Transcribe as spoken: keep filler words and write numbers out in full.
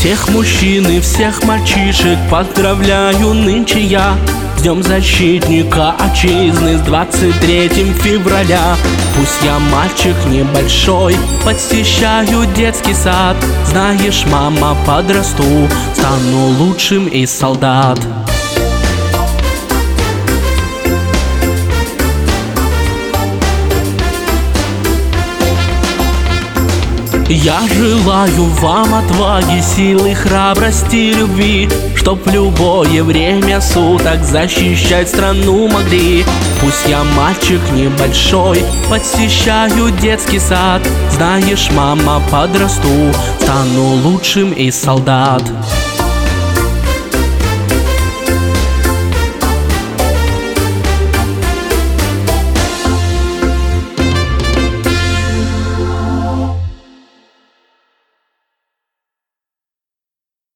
Всех мужчин и всех мальчишек поздравляю нынче я с Днем защитника отчизны, с двадцать третьим февраля. Пусть я мальчик небольшой, посещаю детский сад. Знаешь, мама, подрасту, стану лучшим из солдат. Я желаю вам отваги, силы, храбрости, любви, чтоб в любое время суток защищать страну могли. Пусть я мальчик небольшой, посещаю детский сад. Знаешь, мама, подрасту, стану лучшим из солдат.